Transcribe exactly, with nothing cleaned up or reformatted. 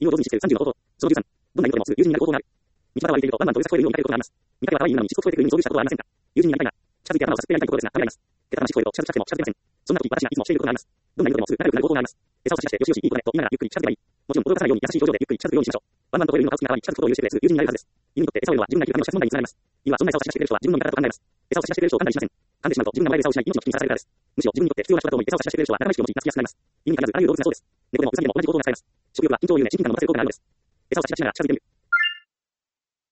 犬を上手にしているさんじゅうの方法。そのじゅうさん。どんな犬とでもすぐ友人になる方法がある。道端を歩いているとワンワンとうるさく吠えるように見かけることがあります。見かけは可愛い犬なのにしつこく吠えてくる犬に遭遇したことはありませんか。友人になりたいな。近づいて頭をさすってやりたいところですが、ためらいます。けたたましく吠えると近づきたくても近づけません。そんな時、私がいつもしていることがあります。どんな犬とでもすぐ仲良くなる方法があります。餌を差し出してよしよしいい子ねと言いながらゆっくり近づけばいい。もちろん驚かさないように優しい表情でゆっくり近づくようにしましょう。ワンワンと吠える犬の顔つきが可愛い近づくことを許してくれる友人になれるはずです。犬にとって餌を得るのは自分が生きるための社会問題につながります。犬はそんな餌を差し出してくれる人は自分の味方だと考えます。餌を差し出してくれる人を簡単にしません。噛んでしまうと自分が前で餌を失い命の危機にさらされるからです。むしろ自分にとって必要な人だと思い餌を差し出してくれる人は仲間意識を持ち懐きやすくなります。犬に限らずあらゆる動物がそうです。猫でもウサギでも同じ行動が使えます。食欲は緊張をゆえ親近感を持たせる効果があるのです。餌を差し出しながら近づいてみる。